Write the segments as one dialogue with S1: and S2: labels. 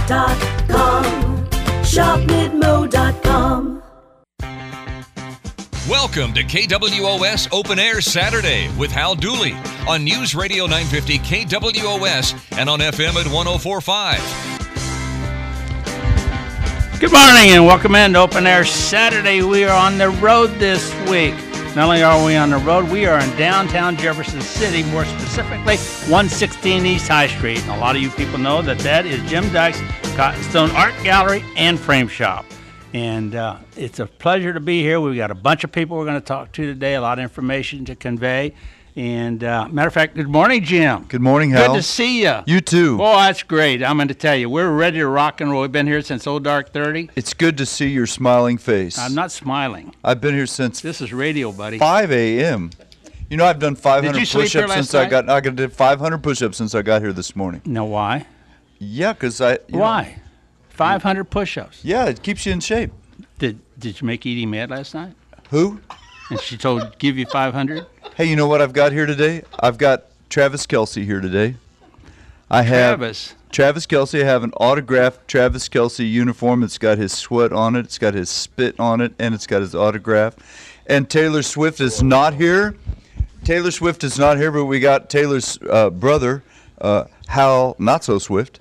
S1: shopmidmo.com. Shopmidmo.com.
S2: Welcome to KWOS Open Air Saturday with Hal Dooley on News Radio 950 KWOS and on FM at 104.5.
S3: Good morning and welcome in to Open Air Saturday. We are on the road this week. Not only are we on the road, we are in downtown Jefferson City, more specifically 116 East High Street. And a lot of you people know that is Jim Dykes Cotton Stone Art Gallery and Frame Shop. And it's a pleasure to be here. We've got a bunch of people we're going to talk to today, a lot of information to convey. And matter of fact, good morning, Jim.
S4: Good morning, Hal.
S3: Good to see you.
S4: You too.
S3: Oh, that's great. I'm going to tell you, we're ready to rock and roll. We've been here since Old Dark 30.
S4: It's good to see your smiling face.
S3: I'm not smiling.
S4: I've been here since
S3: This is radio, buddy.
S4: 5 a.m. You know, I've done 500
S3: Did you sleep here
S4: push-ups since
S3: last night?
S4: I did 500 push-ups since I got here this morning.
S3: No, why?
S4: Yeah, because
S3: Why? 500 push-ups.
S4: Yeah, it keeps you in shape.
S3: Did you make Edie mad last night?
S4: Who?
S3: And she told give you 500?
S4: Hey, you know what I've got here today? I've got Travis Kelce here today. I have Travis Kelce. I have an autographed Travis Kelce uniform. It's got his sweat on it. It's got his spit on it, and it's got his autograph. And Taylor Swift is not here. Taylor Swift is not here, but we got Taylor's brother, Hal Not So Swift,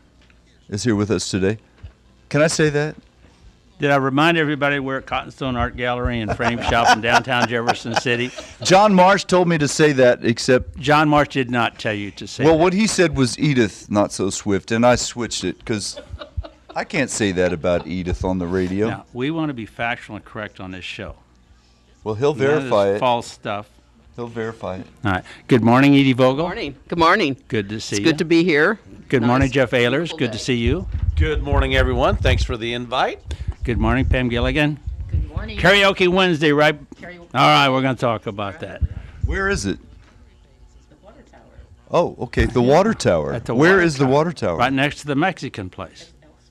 S4: is here with us today. Can I say that?
S3: Did I remind everybody we're at Cotton Stone Art Gallery and Frame Shop in downtown Jefferson City?
S4: John Marsh told me to say that, except...
S3: John Marsh did not tell you to say
S4: Well,
S3: that.
S4: what he said was Edith Not So Swift, and I switched it because I can't say that about Edith on the radio.
S3: Now, we want to be factual and correct on this show.
S4: Well, he'll
S3: None of
S4: verify
S3: this
S4: it.
S3: false stuff.
S4: He'll verify it.
S3: All right. Good morning, Edie Vogel.
S5: Morning. Good morning.
S3: Good to see you.
S5: It's good to be here.
S3: Good
S5: Nice,
S3: morning, Jeff Ehlers.
S5: beautiful
S3: Good to
S5: day.
S3: see you.
S6: Good morning, everyone. Thanks for the invite.
S3: Good morning, Pam Gilligan.
S7: Good morning.
S3: Karaoke Wednesday, right? All right, we're going to talk about that.
S4: Where is it?
S7: The water tower.
S4: Oh, okay, the water tower.
S3: At the
S4: Where
S3: water
S4: is the
S3: tower.
S4: water tower?
S3: Right next to the Mexican place.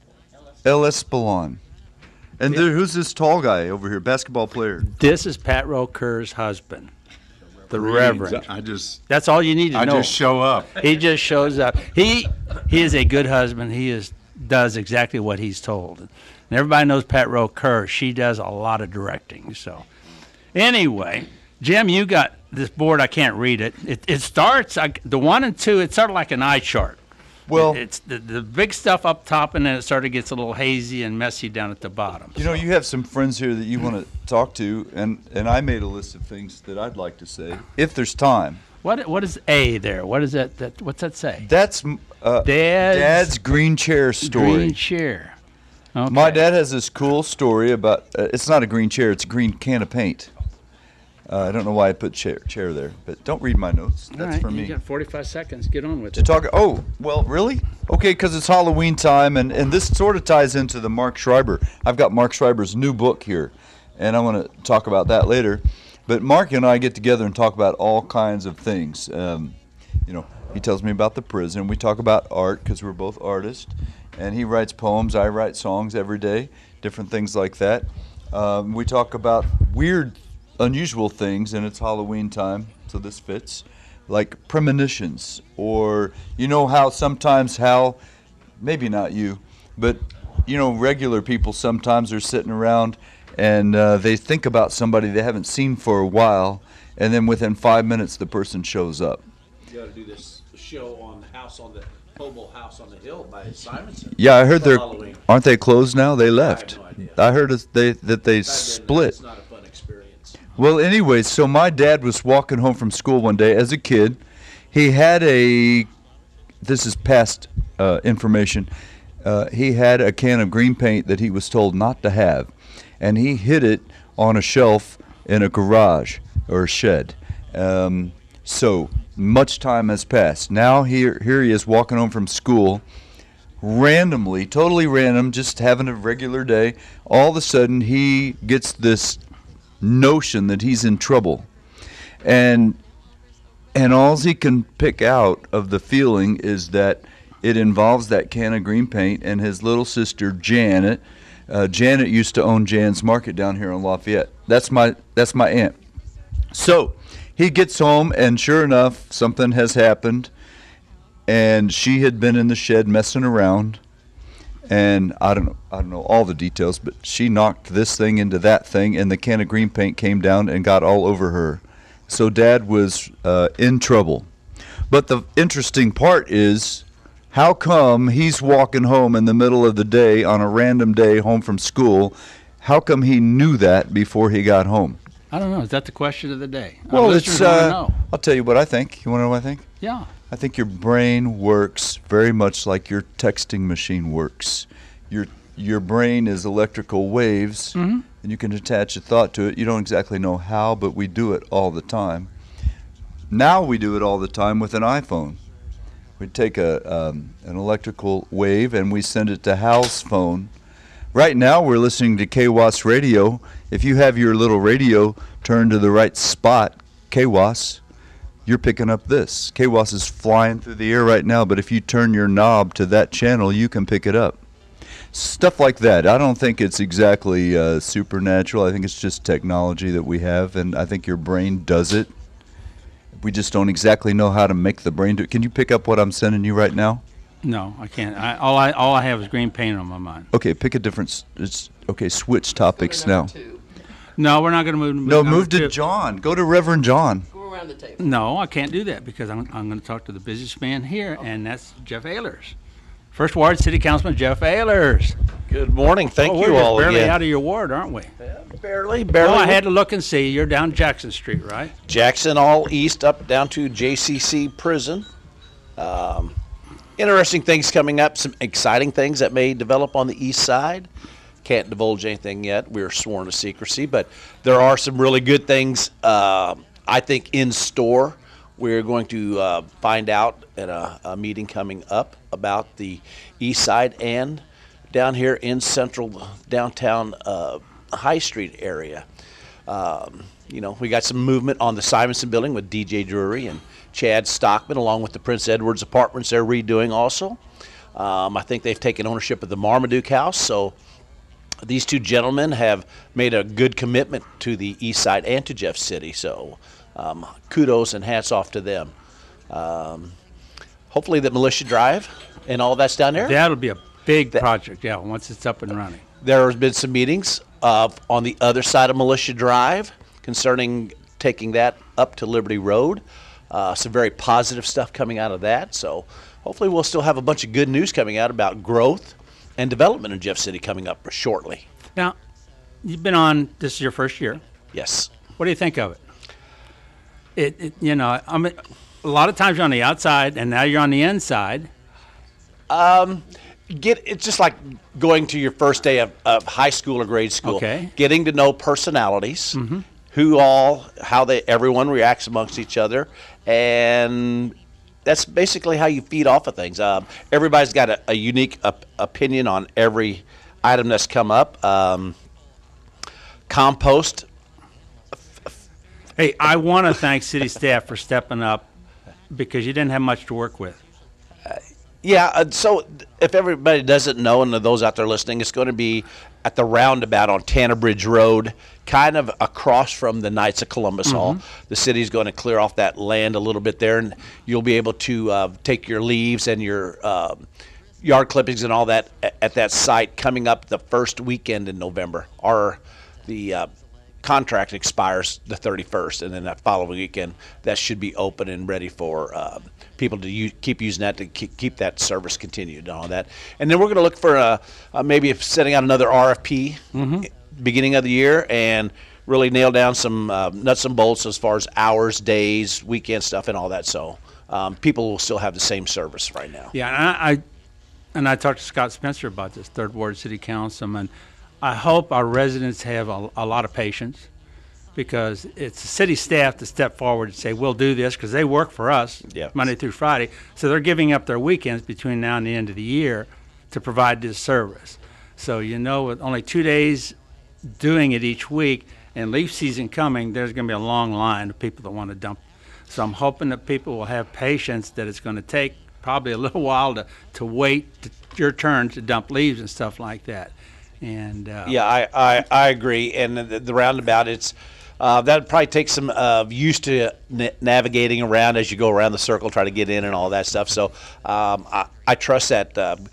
S4: El Espelon. And who's this tall guy over here, basketball player?
S3: This is Pat Roe Kerr's husband, the Reverend.
S8: I just
S3: That's all you need to know.
S8: show up.
S3: He just shows up. He is a good husband. He does exactly what he's told. And everybody knows Pat Roe Kerr. She does a lot of directing. So anyway, Jim, you got this board. I can't read it. It starts, the 1 and 2, it's sort of like an eye chart.
S4: Well,
S3: It's the big stuff up top, and then it sort of gets a little hazy and messy down at the bottom.
S4: you know, you have some friends here that you want to talk to, and I made a list of things that I'd like to say, if there's time.
S3: What is A there? What is that? What's that say?
S4: That's Dad's green chair story.
S3: Green chair. Okay.
S4: My dad has this cool story about, it's not a green chair, it's a green can of paint. I don't know why I put chair there, but don't read my notes.
S3: All
S4: That's
S3: right,
S4: for me.
S3: You got 45 seconds. Get on with
S4: To
S3: it.
S4: talk, oh, well, really? Okay, because it's Halloween time, and this sort of ties into the Mark Schreiber. I've got Mark Schreiber's new book here, and I want to talk about that later. But Mark and I get together and talk about all kinds of things. You know, he tells me about the prison. We talk about art because we're both artists, and he writes poems. I write songs every day, different things like that. We talk about weird, unusual things, and it's Halloween time, so this fits, like premonitions, or you know how sometimes maybe not you, but you know regular people sometimes are sitting around and they think about somebody they haven't seen for a while, and then within 5 minutes the person shows up.
S6: You got to do this show on the Hobo House on the Hill by Simonson.
S4: Yeah, I heard
S6: For Halloween.
S4: aren't they closed now? They left.
S6: no idea.
S4: I heard that they split.
S6: It's not a fun experience.
S4: Well, anyway, so my dad was walking home from school one day as a kid. He had this is past information, he had a can of green paint that he was told not to have, and he hid it on a shelf in a garage or a shed. So much time has passed. Now here he is walking home from school, randomly, totally random, just having a regular day. All of a sudden he gets this notion that he's in trouble, and all he can pick out of the feeling is that it involves that can of green paint and his little sister Janet. Janet used to own Jan's Market down here in Lafayette. That's my aunt. So he gets home, and sure enough, something has happened, and she had been in the shed messing around, and I don't know all the details, but she knocked this thing into that thing, and the can of green paint came down and got all over her. So Dad was in trouble. But the interesting part is, how come he's walking home in the middle of the day on a random day home from school? How come he knew that before he got home?
S3: I don't know. Is that the question of the day?
S4: Well, it's.
S3: Listeners wanna know.
S4: I'll tell you what I think. You want to know what I think?
S3: Yeah.
S4: I think your brain works very much like your texting machine works. Your brain is electrical waves, and you can attach a thought to it. You don't exactly know how, but we do it all the time. Now we do it all the time with an iPhone. We take an electrical wave and we send it to Hal's phone. Right now we're listening to KWAS radio. If you have your little radio turned to the right spot, KWAS, you're picking up this. KWAS is flying through the air right now, but if you turn your knob to that channel, you can pick it up. Stuff like that. I don't think it's exactly supernatural. I think it's just technology that we have, and I think your brain does it. We just don't exactly know how to make the brain do it. Can you pick up what I'm sending you right now?
S3: No, I can't. All I have is green paint on my mind.
S4: Okay, pick a different. Okay, switch topics now.
S3: No, we're not going to move.
S4: No, move to John. Go to Reverend John.
S7: Go around the table.
S3: No, I can't do that because I'm going to talk to the businessman here, and that's Jeff Ehlers. First Ward City Councilman Jeff Ehlers.
S1: Good morning. Thank
S3: We're
S1: you all
S3: barely
S1: again.
S3: out of your ward, aren't we?
S1: Barely.
S3: Well, I had to look and see. You're down Jackson Street, right?
S1: Jackson all east up down to JCC Prison. Interesting things coming up. Some exciting things that may develop on the east side. Can't divulge anything yet. We're sworn to secrecy, but there are some really good things, I think, in store. We're going to find out at a meeting coming up about the east side and down here in central downtown High Street area. We got some movement on the Simonson building with DJ Drury and Chad Stockman, along with the Prince Edwards apartments they're redoing also. I think they've taken ownership of the Marmaduke House, so these two gentlemen have made a good commitment to the east side and to Jeff City, so kudos and hats off to them. Hopefully the Militia Drive and all that's down there.
S3: That'll be a big project, yeah, once it's up and running.
S1: There has been some meetings on the other side of Militia Drive concerning taking that up to Liberty Road. Some very positive stuff coming out of that. So hopefully we'll still have a bunch of good news coming out about growth and development in Jeff City coming up shortly.
S3: Now, you've been on, this is your first year.
S1: Yes.
S3: What do you think of it? I mean, a lot of times you're on the outside, and now you're on the inside.
S1: It's just like going to your first day of high school or grade school.
S3: Okay.
S1: Getting to know personalities, how everyone reacts amongst each other, and that's basically how you feed off of things. Everybody's got a unique opinion on every item that's come up. Compost.
S3: Hey, I want to thank city staff for stepping up because you didn't have much to work with.
S1: So if everybody doesn't know, and those out there listening, it's going to be at the roundabout on Tanner Bridge Road, kind of across from the Knights of Columbus Hall. The city's going to clear off that land a little bit there, and you'll be able to take your leaves and your yard clippings and all that at that site coming up the first weekend in November. The contract expires the 31st, and then that following weekend that should be open and ready for people to keep using that to keep that service continued and all that. And then we're going to look for maybe setting out another RFP beginning of the year and really nail down some nuts and bolts as far as hours, days, weekend stuff, and all that. So people will still have the same service right now.
S3: Yeah, and I talked to Scott Spencer about this, Third Ward City Councilman. I hope our residents have a lot of patience because it's the city staff to step forward and say, we'll do this because they work for us Monday through Friday. So they're giving up their weekends between now and the end of the year to provide this service. So, with only 2 days doing it each week and leaf season coming, there's going to be a long line of people that want to dump. So I'm hoping that people will have patience, that it's going to take probably a little while to wait your turn to dump leaves and stuff like that. And
S1: I agree. And the roundabout, it's that probably takes some used to navigating around as you go around the circle, try to get in and all that stuff. So I trust that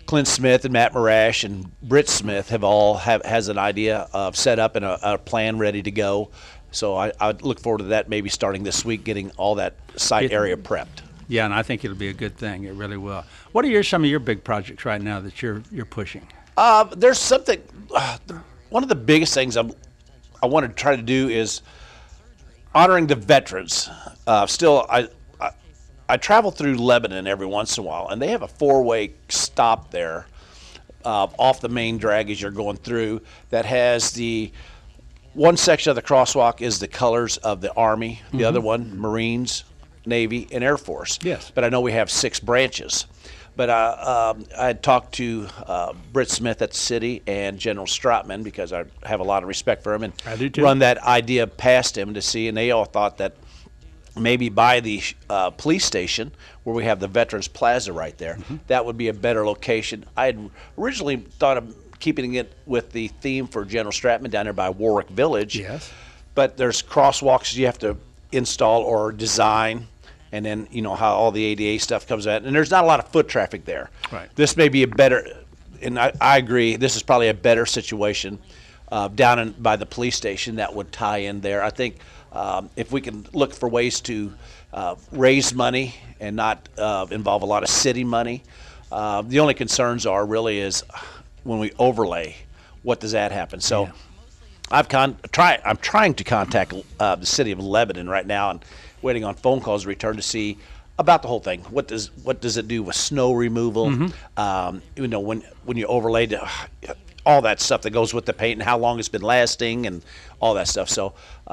S1: Clint Smith and Matt Marash and Britt Smith has an idea of set up and a plan ready to go. So I look forward to that maybe starting this week, getting all that site area prepped.
S3: Yeah, and I think it'll be a good thing. It really will. What are some of your big projects right now that you're pushing?
S1: There's something. One of the biggest things I want to try to do is honoring the veterans. Still, I travel through Lebanon every once in a while, and they have a 4-way stop there off the main drag as you're going through that has the one section of the crosswalk is the colors of the Army, the other one, Marines, Navy, and Air Force.
S3: Yes.
S1: But I know we have 6 branches. But I had talked to Britt Smith at the city and General Stratman because I have a lot of respect for him and
S3: I do too.
S1: Run that idea past him to see, and they all thought that maybe by the police station where we have the Veterans Plaza right there, that would be a better location. I had originally thought of keeping it with the theme for General Stratman down there by Warwick Village.
S3: Yes.
S1: But there's crosswalks you have to install or design, and then you know how all the ADA stuff comes out, and there's not a lot of foot traffic there.
S3: Right. This
S1: may be a better, and I agree, this is probably a better situation down by the police station that would tie in there. I think if we can look for ways to raise money and not involve a lot of city money, the only concerns are really is when we overlay, what does that happen? So. Yeah. I'm trying to contact the city of Lebanon right now and waiting on phone calls to return to see about the whole thing. What does it do with snow removal? You know, when you overlay all that stuff that goes with the paint and how long it's been lasting and all that stuff. So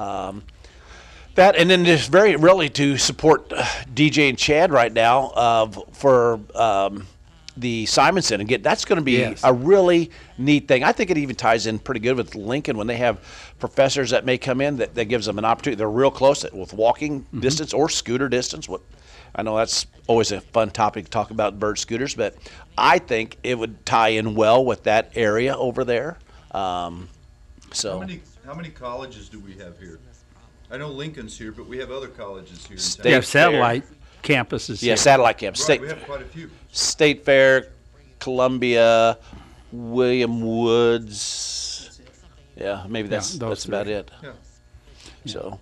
S1: that, and then just very really to support DJ and Chad right now for the Simonson and that's going to be a really neat thing. I think it even ties in pretty good with Lincoln when they have professors that may come in that gives them an opportunity. They're real close with walking distance or scooter distance. I know that's always a fun topic to talk about, bird scooters, but I think it would tie in well with that area over there. So
S4: how many colleges do we have here? I know Lincoln's here, but we have other colleges here.
S3: We have satellite campuses here.
S1: Yeah, satellite campus.
S4: Right, we have quite a few.
S1: State Fair, Columbia, William Woods. Yeah, maybe that's about it.
S4: Yeah.
S1: So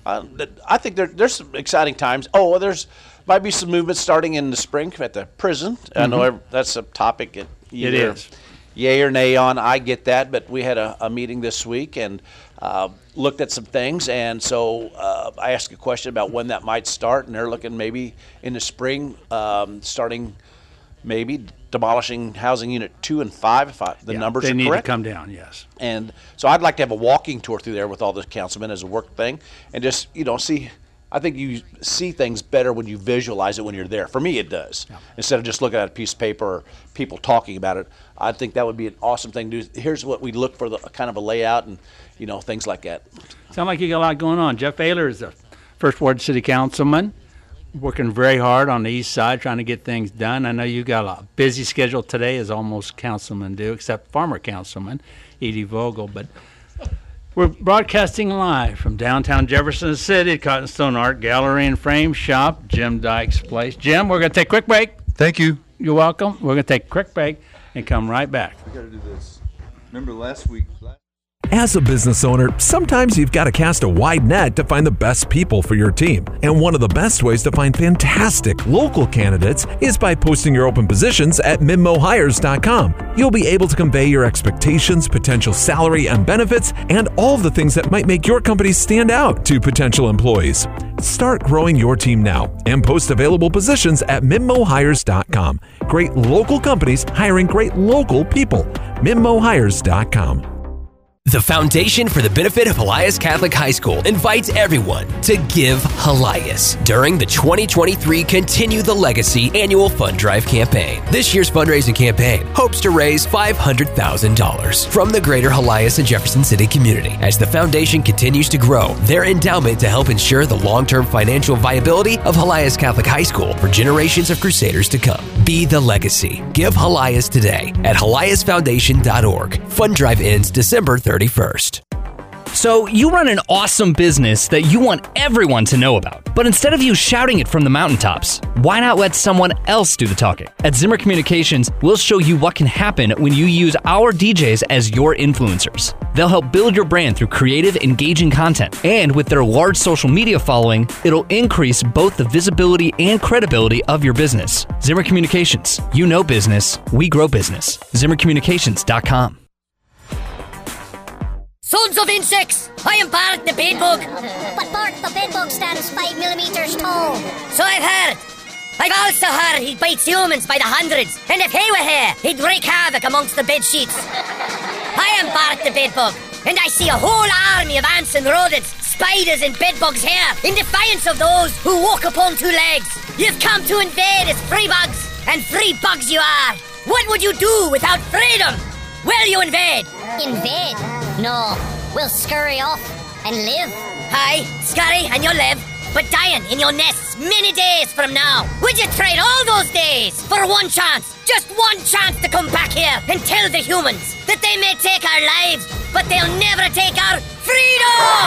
S1: I think there's some exciting times. Oh, well, there's might be some movement starting in the spring at the prison. I know that's a topic that
S3: it is.
S1: Yay or nay on. I get that, but we had a meeting this week and looked at some things, and so I asked a question about when that might start, and they're looking maybe in the spring, starting maybe demolishing housing unit 2 and 5 if the numbers are correct.
S3: They need to come down, yes.
S1: And so I'd like to have a walking tour through there with all the councilmen as a work thing, and just see. I think you see things better when you visualize it when you're there. For me, it does. Yeah. Instead of just looking at a piece of paper or people talking about it, I think that would be an awesome thing to do. Here's what we look for, the kind of a layout and, things like that.
S3: Sound like you got a lot going on. Jeff Ayler is the First Ward City Councilman, working very hard on the east side trying to get things done. I know you got a busy schedule today, as almost councilmen do, except former councilman Edie Vogel. But we're broadcasting live from downtown Jefferson City, Cottonstone Art Gallery and Frame Shop, Jim Dykes Place. Jim, we're going to take a quick break.
S4: Thank you.
S3: You're welcome. We're going to take a quick break and come right back.
S4: We got to do this. Remember last week?
S5: As a business owner, sometimes you've got to cast a wide net to find the best people for your team. And one of the best ways to find fantastic local candidates is by posting your open positions at MidmoHires.com. You'll be able to convey your expectations, potential salary and benefits, and all the things that might make your company stand out to potential employees. Start growing your team now and post available positions at MidmoHires.com. Great local companies hiring great local people. MidmoHires.com.
S8: The Foundation for the Benefit of Helias Catholic High School invites everyone to give Helias during the 2023 Continue the Legacy annual fund drive campaign. This year's fundraising campaign hopes to raise $500,000 from the greater Helias and Jefferson City community as the foundation continues to grow their endowment to help ensure the long-term financial viability of Helias Catholic High School for generations of Crusaders to come. Be the legacy. Give Helias today at HeliasFoundation.org. Fund drive ends December 31st.
S9: So you run an awesome business that you want everyone to know about. But instead of you shouting it from the mountaintops, why not let someone else do the talking? At Zimmer Communications, we'll show you what can happen when you use our DJs as your influencers. They'll help build your brand through creative, engaging content. And with their large social media following, it'll increase both the visibility and credibility of your business. Zimmer Communications. You know business. We grow business. ZimmerCommunications.com.
S10: Sons of insects! I am Bart the Bedbug. But Bart the Bedbug stands 5 millimeters tall. So I've heard. I've also heard he bites humans by the hundreds. And if he were here, he'd wreak havoc amongst the bed sheets. I am Bart the Bedbug, and I see a whole army of ants and rodents, spiders and bedbugs here, in defiance of those who walk upon two legs. You've come to invade as free bugs, and free bugs you are. What would you do without freedom? Will you invade?
S11: Invade? No, we'll scurry off and live.
S10: Aye, scurry and you'll live, but dying in your nests many days from now. Would you trade all those days for one chance, just one chance to come back here and tell the humans that they may take our lives, but they'll never take our freedom?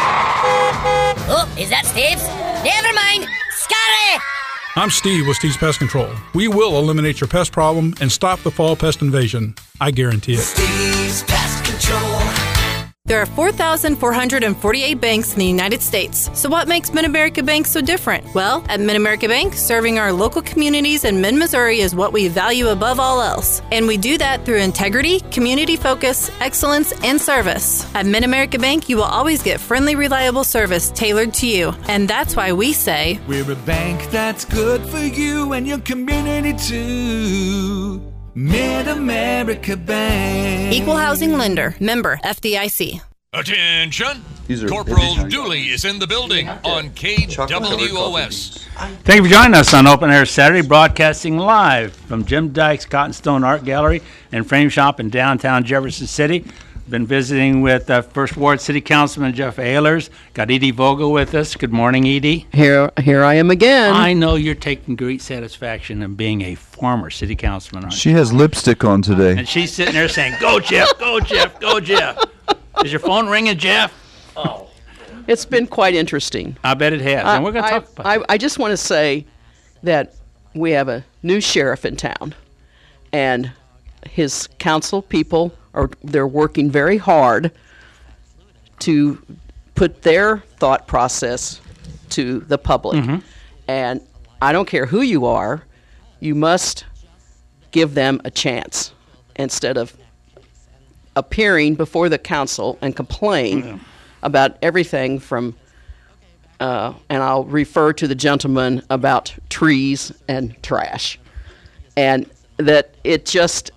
S10: Oh, is that Steve's? Never mind, scurry!
S12: I'm Steve with Steve's Pest Control. We will eliminate your pest problem and stop the fall pest invasion. I guarantee it.
S13: Steve's Pest Control.
S14: There are 4,448 banks in the United States. So what makes Mid-America Bank so different? Well, at Mid-America Bank, serving our local communities in mid-Missouri is what we value above all else. And we do that through integrity, community focus, excellence, and service. At Mid-America Bank, you will always get friendly, reliable service tailored to you. And that's why we say,
S13: we're a bank that's good for you and your community too. Mid-America Bank.
S14: Equal housing lender. Member FDIC.
S2: Attention! Corporal Dooley is in the building on KWOS.
S3: Thank you for joining us on Open Air Saturday, broadcasting live from Jim Dykes Cotton Stone Art Gallery and Frame Shop in downtown Jefferson City. Been visiting with First Ward City Councilman Jeff Ehlers. Got Edie Vogel with us. Good morning, Edie.
S15: Here I am again.
S3: I know you're taking great satisfaction in being a former city councilman.
S4: She has lipstick on today.
S3: And she's sitting there saying, "Go Jeff, go Jeff, go Jeff." Is your phone ringing, Jeff?
S15: Oh, it's been quite interesting.
S3: I bet it has. And we're going to talk about it.
S15: I just want to say that we have a new sheriff in town, and his council people they're working very hard to put their thought process to the public. Mm-hmm. And I don't care who you are, you must give them a chance instead of appearing before the council and complain about everything from, and I'll refer to the gentleman about trees and trash. And that it just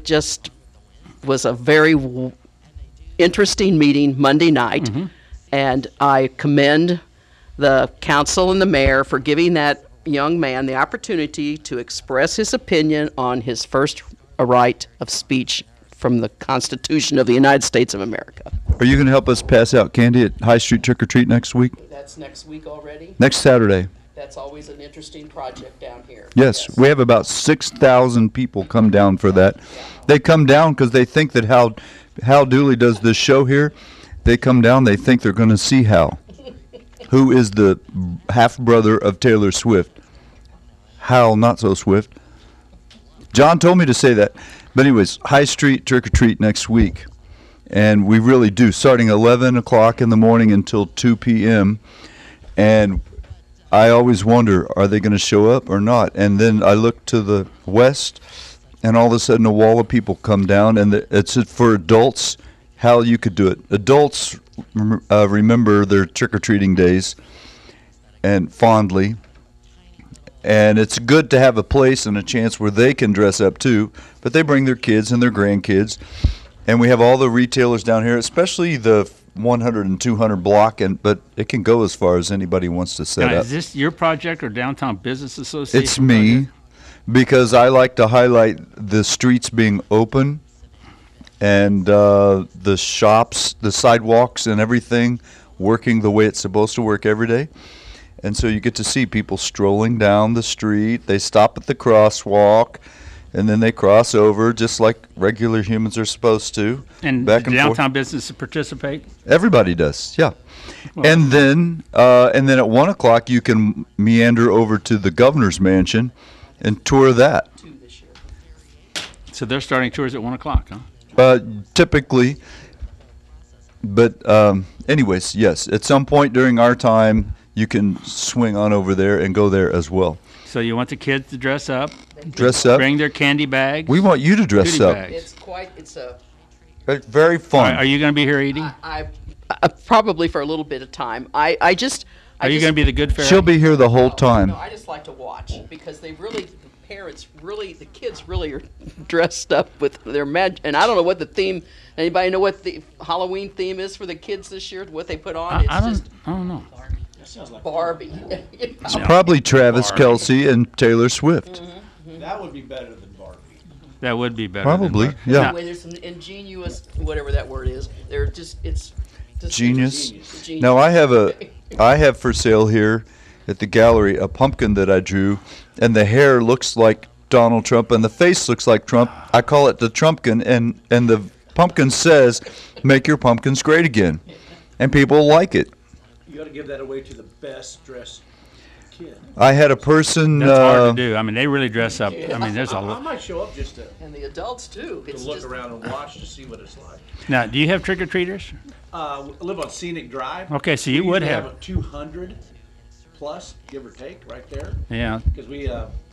S15: was a very interesting meeting Monday night, mm-hmm. and I commend the council and the mayor for giving that young man the opportunity to express his opinion on his first right of speech from the Constitution of the United States of America.
S4: Are you going to help us pass out candy at High Street Trick or Treat next week?
S15: That's next week already?
S4: Next Saturday.
S15: That's always an interesting project down here.
S4: Yes. We have about 6,000 people come down for that. Yeah. They come down because they think that Hal Dooley does this show here. They come down, they think they're going to see Hal, who is the half-brother of Taylor Swift. Hal, not so Swift. John told me to say that. But anyways, High Street Trick or Treat next week. And we really do, starting 11 o'clock in the morning until 2 p.m. And I always wonder, are they going to show up or not? And then I look to the west, and all of a sudden a wall of people come down, and it's for adults. Hal, you could do it. Adults remember their trick-or-treating days and fondly. And it's good to have a place and a chance where they can dress up too, but they bring their kids and their grandkids. And we have all the retailers down here, especially the 100 and 200 block, but it can go as far as anybody wants to set up.
S3: Is this your project or Downtown Business Association?
S4: It's me, project? Because I like to highlight the streets being open and the shops, the sidewalks and everything working the way it's supposed to work every day. And so you get to see people strolling down the street. They stop at the crosswalk. and then they cross over just like regular humans are supposed to.
S3: And
S4: back
S3: the
S4: and
S3: downtown
S4: forth.
S3: businesses participate?
S4: Everybody does, yeah.
S3: Well-
S4: and then at 1 o'clock you can meander over to the governor's mansion and tour that.
S3: So they're starting tours at 1 o'clock, huh?
S4: Typically, but anyways, yes. At some point during our time, you can swing on over there and go there as well.
S3: So you want the kids to dress up?
S4: Dress up.
S3: Bring their candy bags?
S4: We want you to dress
S3: goodie
S4: up.
S3: bags.
S15: It's a.
S4: It's very fun.
S3: Are you going to be here, Edie?
S15: I probably for a little bit of time. Are
S3: Are you going to be the good fairy?
S4: She'll be here the whole time.
S15: No, I just like to watch because the kids really are dressed up with their and I don't know what the theme. Anybody know what the Halloween theme is for the kids this year? What they put on?
S3: I don't know.
S15: That sounds like Barbie.
S4: It's probably Travis Kelce and Taylor Swift.
S6: That would be better than Barbie.
S3: That would be better.
S4: Probably,
S3: than
S4: yeah.
S15: Anyway, there's some ingenious, whatever that word is. It's just
S4: Genius.
S15: Genius.
S4: Now I have for sale here at the gallery a pumpkin that I drew, and the hair looks like Donald Trump and the face looks like Trump. I call it the Trumpkin, and the pumpkin says, "Make your pumpkins great again," and people like it.
S6: You got to give that away to the best dressed kid.
S4: I had a person.
S3: That's hard to do. I mean, they really dress up. I mean, there's a
S6: I
S3: lot.
S6: might show up just to
S15: and the adults too.
S6: look around and watch to see what it's like.
S3: Now, do you have trick or treaters?
S6: I live on Scenic Drive.
S3: Okay, so you
S6: We
S3: would
S6: usually
S3: have-
S6: 200 plus, give or take, right there.
S3: Yeah.
S6: Because we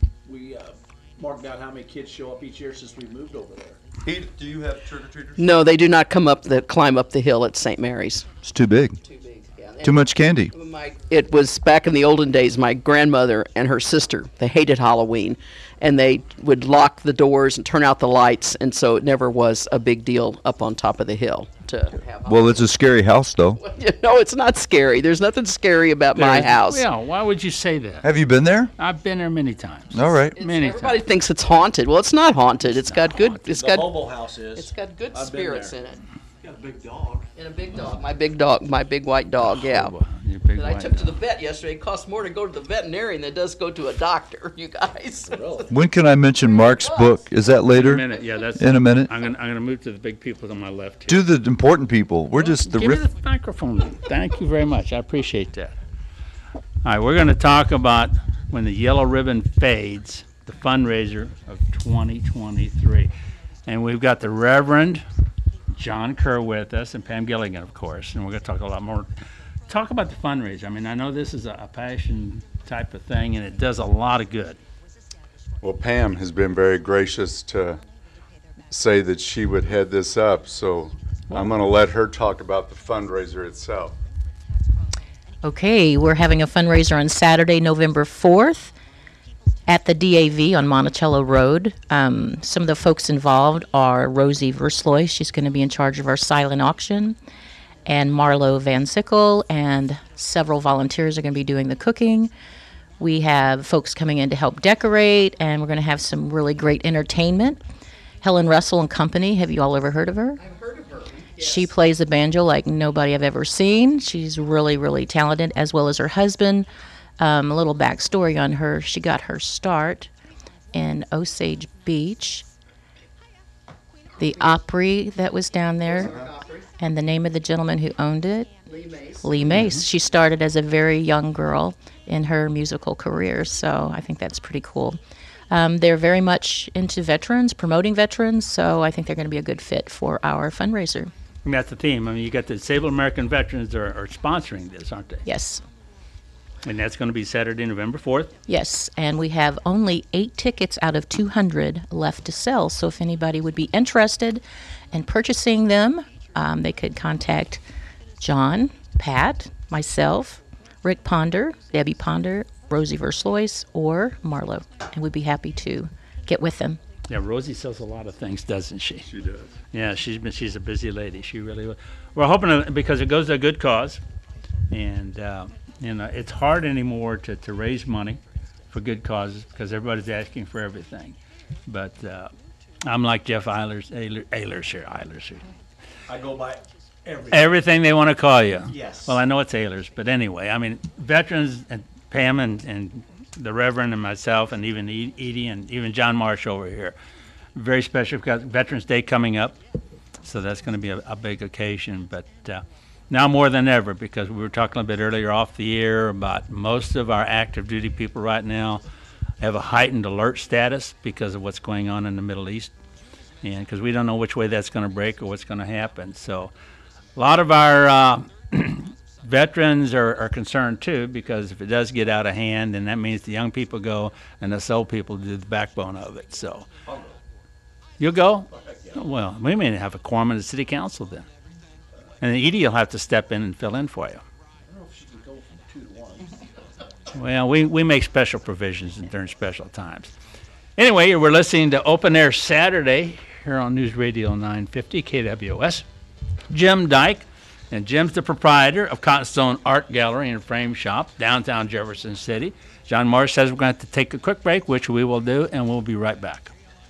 S6: marked out how many kids show up each year since we moved over there.
S4: Do you have trick or treaters?
S15: No, they do not climb up the hill at St. Mary's.
S4: It's too big. Too much candy.
S15: It was back in the olden days. My grandmother and her sister, they hated Halloween, and they would lock the doors and turn out the lights, and so it never was a big deal up on top of the hill to have.
S4: Well, it's a scary house, though.
S15: No, it's not scary. There's nothing scary about my house.
S3: Yeah, why would you say that?
S4: Have you been there?
S3: I've been there many times.
S4: All right.
S3: Many
S15: Everybody thinks it's haunted. Well, it's not haunted. It's got good. It's
S6: The
S15: got.
S6: Hobo House is.
S15: It's got good
S6: I've been
S15: spirits
S6: there.
S15: in it.
S6: Got a big dog.
S15: And a big dog. My big dog. My big white dog. Yeah.
S3: Your big
S15: That I
S3: white
S15: took to the vet yesterday. It costs more to go to the veterinarian than it does go to a doctor. You guys.
S4: When can I mention Mark's book? Is that later?
S3: In a minute, yeah, that's
S4: in a minute.
S3: I'm gonna move to the big people on my left here.
S4: Do the important people. We're just the
S3: Give me the microphone. Thank you very much. I appreciate that. All right, we're going to talk about when the yellow ribbon fades, the fundraiser of 2023, and we've got the Reverend John Kerr with us and Pam Gilligan, of course, and we're going to talk a lot more. Talk about the fundraiser. I mean, I know this is a passion type of thing, and it does a lot of good.
S16: Well, Pam has been very gracious to say that she would head this up, so I'm going to let her talk about the fundraiser itself.
S17: Okay, we're having a fundraiser on Saturday, November 4th at the DAV on Monticello Road. Some of the folks involved are Rosie Versloy. She's going to be in charge of our silent auction. And Marlo Van Sickle, and several volunteers are going to be doing the cooking. We have folks coming in to help decorate, and we're going to have some really great entertainment. Helen Russell and Company, have you all ever heard of her?
S15: I've heard of her. Yes.
S17: She plays the banjo like nobody I've ever seen. She's really, really talented, as well as her husband. A little backstory on her. She got her start in Osage Beach, the Opry that was down there, and the name of the gentleman who owned it, Lee Mace. She started as a very young girl in her musical career, so I think that's pretty cool. They're very much into veterans, promoting veterans, so I think they're going to be a good fit for our fundraiser.
S3: I mean, that's the theme. I mean, you got the Disabled American Veterans are sponsoring this, aren't they?
S17: Yes.
S3: And that's going to be Saturday, November 4th.
S17: Yes, and we have only 8 tickets out of 200 left to sell, so if anybody would be interested in purchasing them, they could contact John, Pat, myself, Rick Ponder, Debbie Ponder, Rosie Verslois, or Marlo, and we'd be happy to get with them.
S3: Yeah, Rosie sells a lot of things, doesn't she?
S16: She does.
S3: Yeah, she's a busy lady. She really will. We're hoping because it goes to a good cause, and it's hard anymore to raise money for good causes because everybody's asking for everything. But I'm like Jeff Ehlers here.
S6: I go by
S3: everything they want to call you.
S6: Yes.
S3: Well, I know it's Ehlers, but anyway, I mean, veterans and Pam and the Reverend and myself, and even Edie and even John Marsh over here. Very special. We've got Veterans Day coming up, so that's going to be a big occasion. But now more than ever, because we were talking a bit earlier off the air about most of our active duty people right now have a heightened alert status because of what's going on in the Middle East, and because we don't know which way that's going to break or what's going to happen. So a lot of our veterans are concerned too, because if it does get out of hand, then that means the young people go and the old people do the backbone of it. So you'll go? Well, we may have a quorum in the city council then. And then Edie will have to step in and fill in for you.
S6: I don't know if she can go from 2 to 1.
S3: Well, we make special provisions during special times. Anyway, we're listening to Open Air Saturday here on News Radio 950 KWOS. Jim Dyke, and Jim's the proprietor of Cottonstone Art Gallery and Frame Shop, downtown Jefferson City. John Marsh says we're going to have to take a quick break, which we will do, and we'll be right back.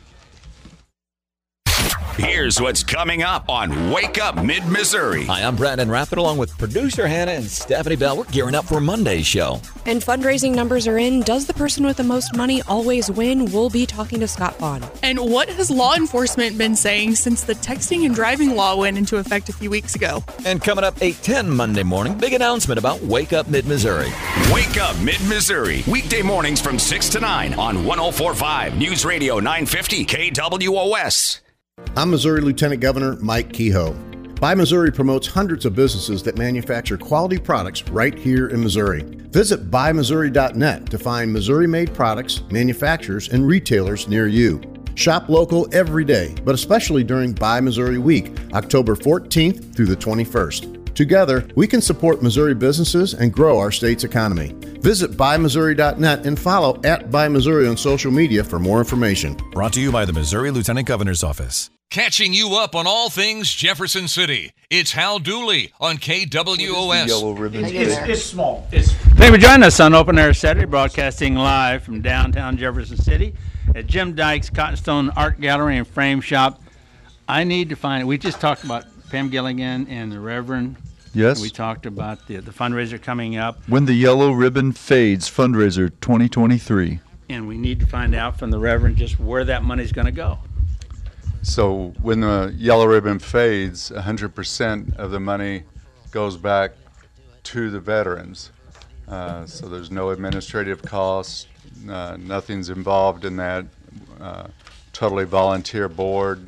S18: Here's what's coming up on Wake Up Mid-Missouri.
S19: Hi, I'm Brandon Rappert, along with producer Hannah and Stephanie Bell. We're gearing up for Monday's show.
S20: And fundraising numbers are in. Does the person with the most money always win? We'll be talking to Scott Vaughn.
S21: And what has law enforcement been saying since the texting and driving law went into effect a few weeks ago?
S19: And coming up 8:10 Monday morning, big announcement about Wake Up Mid-Missouri.
S18: Wake Up Mid-Missouri, weekday mornings from 6 to 9 on 104.5 News Radio 950 KWOS.
S22: I'm Missouri Lieutenant Governor Mike Kehoe. Buy Missouri promotes hundreds of businesses that manufacture quality products right here in Missouri. Visit buymissouri.net to find Missouri-made products, manufacturers, and retailers near you. Shop local every day, but especially during Buy Missouri Week, October 14th through the 21st. Together, we can support Missouri businesses and grow our state's economy. Visit buymissouri.net and follow @BuyMissouri on social media for more information.
S23: Brought to you by the Missouri Lieutenant Governor's Office.
S2: Catching you up on all things Jefferson City. It's Hal Dooley on KWOS.
S4: Yellow ribbon.
S6: It's small.
S3: Thank you for joining us on Open Air Saturday, broadcasting live from downtown Jefferson City at Jim Dyke's Cottonstone Art Gallery and Frame Shop. I need to find, we just talked about Pam Gilligan and the Reverend.
S4: Yes.
S3: We talked about the fundraiser coming up.
S4: When the Yellow Ribbon Fades fundraiser 2023.
S3: And we need to find out from the Reverend just where that money's going to go.
S16: So when the Yellow Ribbon fades, 100% of the money goes back to the veterans. So there's no administrative costs, nothing's involved in that. Totally volunteer board.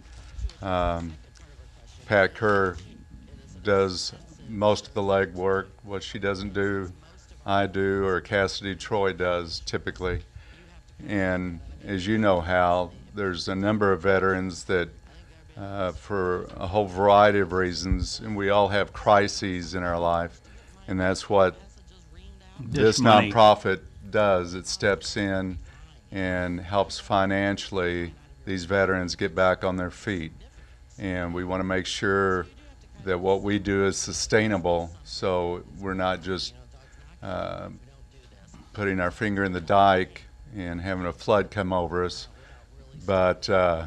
S16: Pat Kerr does most of the legwork. What she doesn't do, I do, or Cassidy Troy does typically. And as you know, Hal, there's a number of veterans that for a whole variety of reasons, and we all have crises in our life, and that's what this nonprofit does. It steps in and helps financially these veterans get back on their feet. And we want to make sure that what we do is sustainable, so we're not just putting our finger in the dike and having a flood come over us, but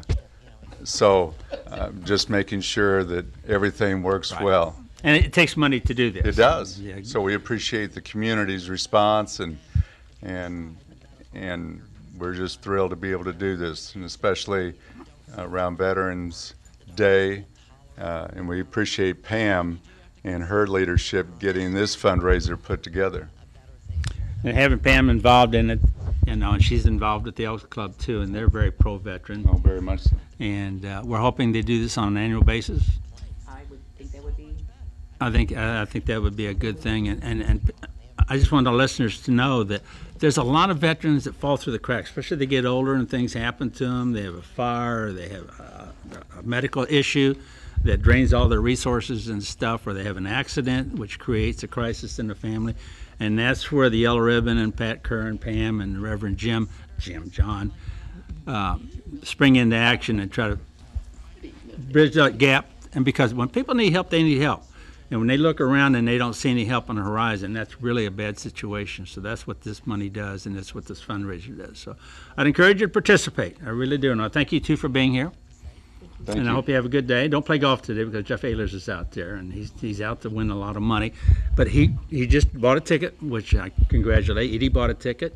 S16: just making sure that everything works well.
S3: And it takes money to do this.
S16: It does. Yeah. So we appreciate the community's response, and we're just thrilled to be able to do this, and especially around Veterans Day. And we appreciate Pam and her leadership getting this fundraiser put together.
S3: And having Pam involved in it, and she's involved with the Elks Club too, and they're very pro-veteran.
S16: Oh, very much so.
S3: And we're hoping they do this on an annual basis.
S17: I would think that would be.
S3: I think that would be a good thing, and I just want the listeners to know that there's a lot of veterans that fall through the cracks, especially they get older and things happen to them. They have a fire, they have a medical issue that drains all their resources and stuff, or they have an accident which creates a crisis in the family. And that's where the Yellow Ribbon and Pat Kerr and Pam and the Reverend John spring into action and try to bridge that gap. And because when people need help, they need help. And when they look around and they don't see any help on the horizon, that's really a bad situation. So that's what this money does, and that's what this fundraiser does. So I'd encourage you to participate. I really do. And I thank you, too, for being here.
S16: Thank you.
S3: I hope you have a good day. Don't play golf today because Jeff Ehlers is out there, and he's out to win a lot of money. But he just bought a ticket, which I congratulate. Edie bought a ticket.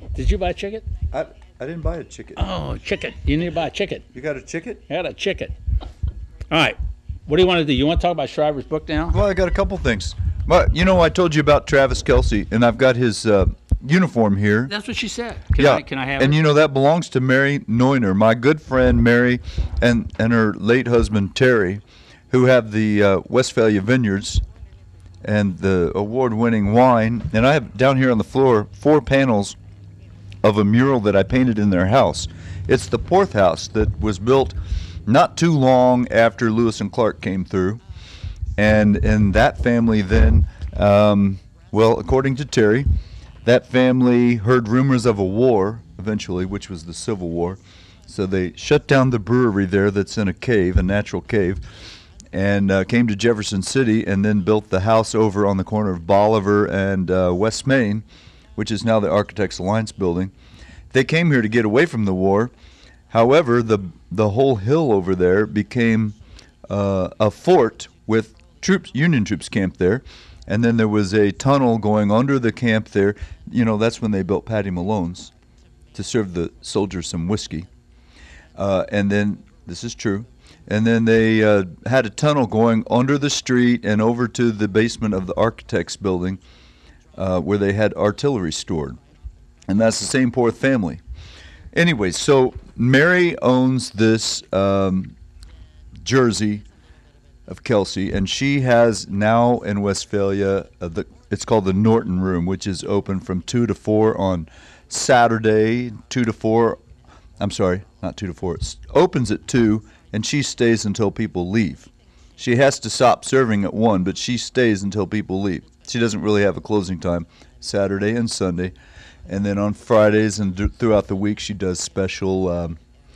S3: Did you buy a chicken?
S4: I didn't buy a chicken.
S3: Oh, chicken. You need to buy a chicken.
S4: You got a chicken?
S3: I got a chicken. All right. What do you want to do? You want to talk about Shriver's book now?
S4: Well, I got a couple things. But, I told you about Travis Kelce, and I've got his uniform here.
S3: That's what she said. Can I have
S4: and
S3: it?
S4: That belongs to Mary Neuner, my good friend Mary, and her late husband Terry, who have the Westphalia Vineyards and the award-winning wine. And I have down here on the floor 4 panels of a mural that I painted in their house. It's the Porth House that was built not too long after Lewis and Clark came through. And that family then, according to Terry, that family heard rumors of a war eventually, which was the Civil War. So they shut down the brewery there that's in a cave, a natural cave, and came to Jefferson City and then built the house over on the corner of Bolivar and West Main, which is now the Architects Alliance building. They came here to get away from the war. However, the whole hill over there became a fort with Union troops camped there, and then there was a tunnel going under the camp there. That's when they built Patty Malone's to serve the soldiers some whiskey. And then, this is true, and then they had a tunnel going under the street and over to the basement of the Architects building where they had artillery stored. And that's the same Porth family. Anyway, so Mary owns this jersey of Kelce, and she has now in Westphalia, it's called the Norton Room, which is open from 2 to 4 on Saturday, 2 to 4. I'm sorry, not 2 to 4. It opens at 2, and she stays until people leave. She has to stop serving at 1, but she stays until people leave. She doesn't really have a closing time, Saturday and Sunday. And then on Fridays and throughout the week, she does special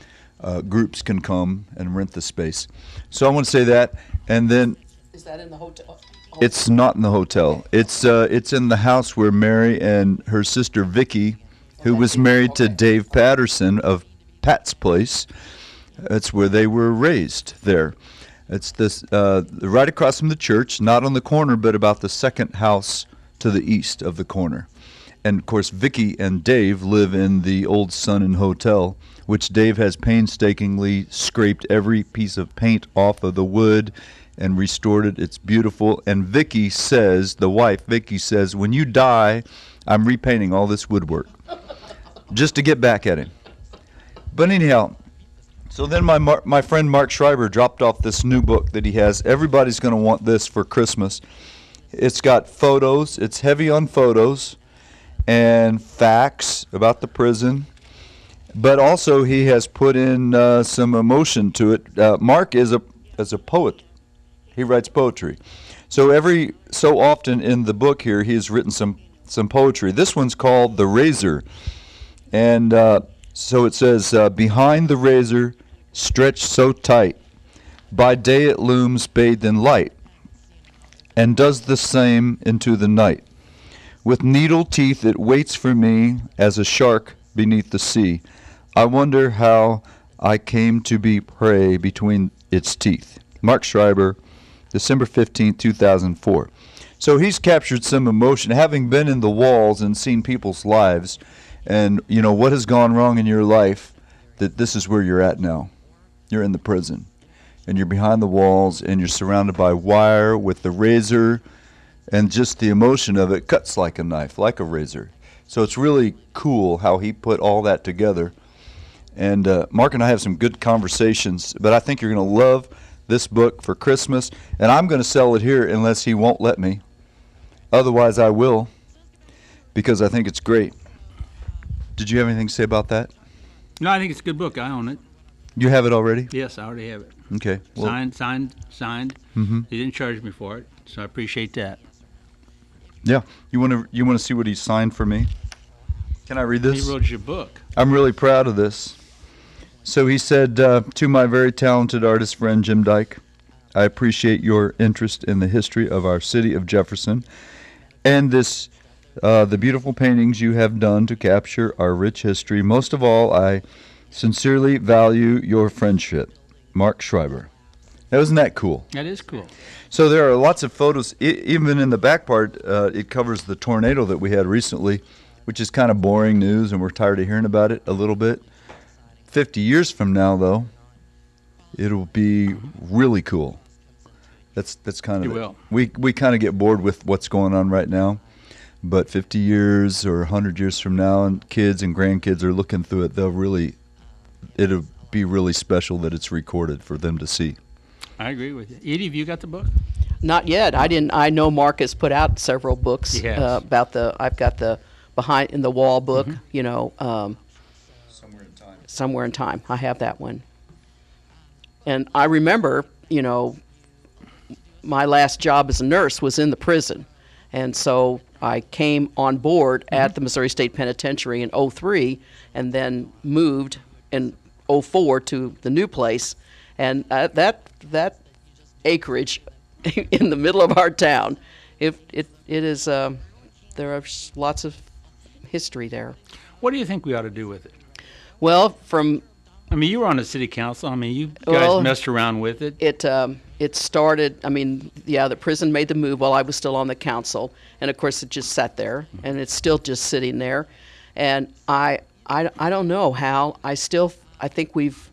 S4: groups can come and rent the space. So I want to say that. And then,
S15: is that in the hotel?
S4: It's not in the hotel. It's in the house where Mary and her sister Vicky, who was married to Dave Patterson of Pat's Place, that's where they were raised there. It's this right across from the church, not on the corner, but about the second house to the east of the corner. And, of course, Vicky and Dave live in the old Sun Inn Hotel, which Dave has painstakingly scraped every piece of paint off of the wood and restored it. It's beautiful. And Vicky says, the wife, Vicky says, when you die, I'm repainting all this woodwork just to get back at him. But anyhow, so then my friend Mark Schreiber dropped off this new book that he has. Everybody's going to want this for Christmas. It's got photos. It's heavy on photos and facts about the prison. But also he has put in some emotion to it. Mark is a poet. He writes poetry. So every so often in the book here, he has written some poetry. This one's called The Razor. And so it says, behind the razor, stretched so tight, by day it looms bathed in light, and does the same into the night. With needle teeth it waits for me as a shark beneath the sea. I wonder how I came to be prey between its teeth. Mark Schreiber, December 15, 2004. So he's captured some emotion, having been in the walls and seen people's lives, and what has gone wrong in your life, that this is where you're at now. You're in the prison, and you're behind the walls, and you're surrounded by wire with the razor, and just the emotion of it cuts like a knife, like a razor. So it's really cool how he put all that together. And Mark and I have some good conversations, but I think you're going to love this book for Christmas, and I'm going to sell it here unless he won't let me. Otherwise, I will, because I think it's great. Did you have anything to say about that?
S3: No, I think it's a good book. I own it.
S4: You have it already?
S3: Yes, I already have it.
S4: Okay. Well,
S3: signed.
S4: Mm-hmm.
S3: He didn't charge me for it, so I appreciate that.
S4: Yeah. You want to see what he signed for me? Can I read this?
S3: He wrote your book.
S4: I'm really proud of this. So he said, to my very talented artist friend Jim Dyke, I appreciate your interest in the history of our city of Jefferson and the beautiful paintings you have done to capture our rich history. Most of all, I sincerely value your friendship. Mark Schreiber. Now, isn't that cool?
S3: That is cool.
S4: So there are lots of photos. Even in the back part, it covers the tornado that we had recently, which is kind of boring news, and we're tired of hearing about it a little bit. 50 years from now, though, it'll be really cool. That's kind of
S3: it will.
S4: We kind of get bored with what's going on right now, but 50 years or 100 years from now, and kids and grandkids are looking through it, it'll be really special that it's recorded for them to see.
S3: I agree with you. Edie, have you got the book?
S15: Not yet. I didn't. I know Mark has put out several books about the. I've got the Behind in the Wall book. You know,
S4: Somewhere in Time.
S15: Somewhere in Time. I have that one. And I remember, you know, my last job as a nurse was in the prison, and so I came on board at the Missouri State Penitentiary in '03, and then moved in '04 to the new place, and that acreage in the middle of our town, it is there are lots of history there.
S3: What do you think we ought to do with it?
S15: Well,
S3: I mean, you were on the city council. I mean, you guys messed around with it.
S15: It started. I mean, the prison made the move while I was still on the council, and of course it just sat there, and it's still just sitting there, and I don't know how. I think we've.